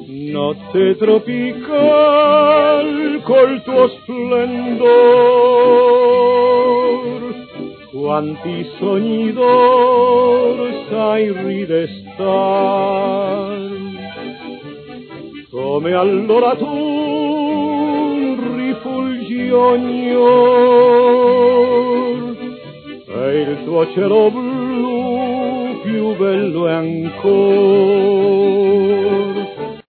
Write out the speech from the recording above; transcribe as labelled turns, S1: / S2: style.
S1: Notte tropical col tuo splendor, quanti sogni d'or sai ridestar, come allora tu rifulgi ogni or, e il tuo cielo blu più bello è ancora.